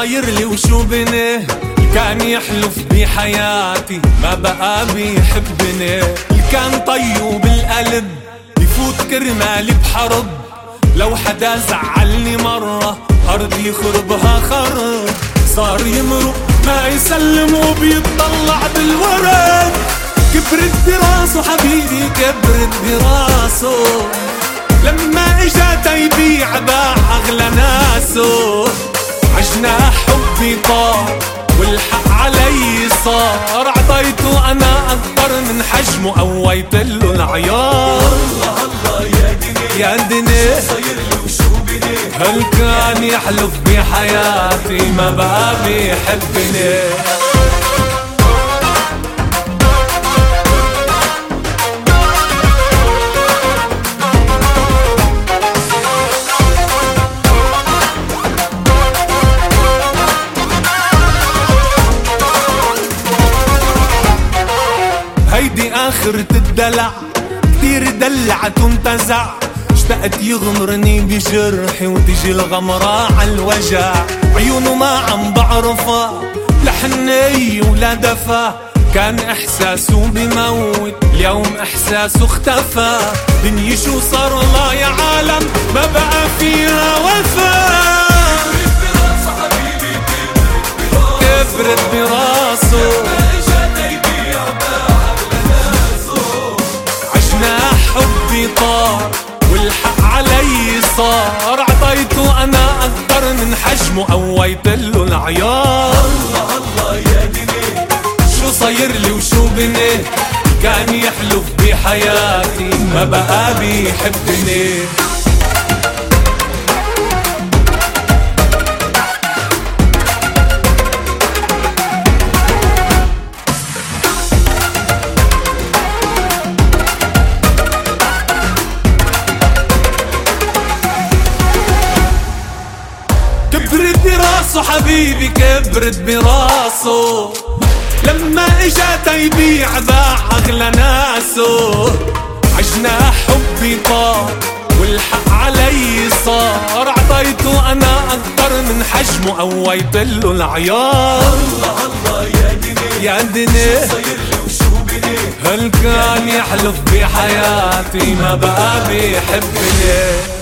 صاير لي وشو بني؟ كان يحلف بحياتي ما بقى بيحبني. كان طيب القلب يفوت كرمالي بحرب، لو حدا زعلني مرة أرضي يخربها خرب. صار يمرق ما يسلم وبيطلع بالورد، كبرت براسه حبيبي كبرت براسه. لما اجا يبيع باع اغلى ناسه، عجناح حبي طار والحق علي صار. عطيته انا اكبر من حجمه قويتله العيار. الله الله يا دنيا يا دنيا شو صاير لي وشو بني؟ هل كان يحلف بحياتي ما بقى بيحبني. هيدي آخرة الدلع، كتير دلعت وانتزع. اشتقت يغمرني بجرحي وتجي الغمرة عالوجع. عيونه ما عم بعرفها لا حنية ولا دفا، كان احساسه بموت اليوم احساسه اختفى. دنيا شو صار الله يا عالم ما بقى فيها وفا. كبرت براسه حبي طار والحق علي صار. عطيته انا اكبر من حجمه قويتله العيار. الله الله يا دنيا شو صاير لي وشو بني؟ كان يحلف بحياتي ما بقى بيحبني. كبرت براسه حبيبي كبرت براسه. لما اجا يبيع باع اغلى ناسه، عجناح حبي طار والحق علي صار. عطيته انا اكبر من حجمه قويتله العيار. الله الله يا دنيا يا دنيا شو صاير لي وشو بني؟ هل كان يحلف بحياتي ما بقى بيحبني.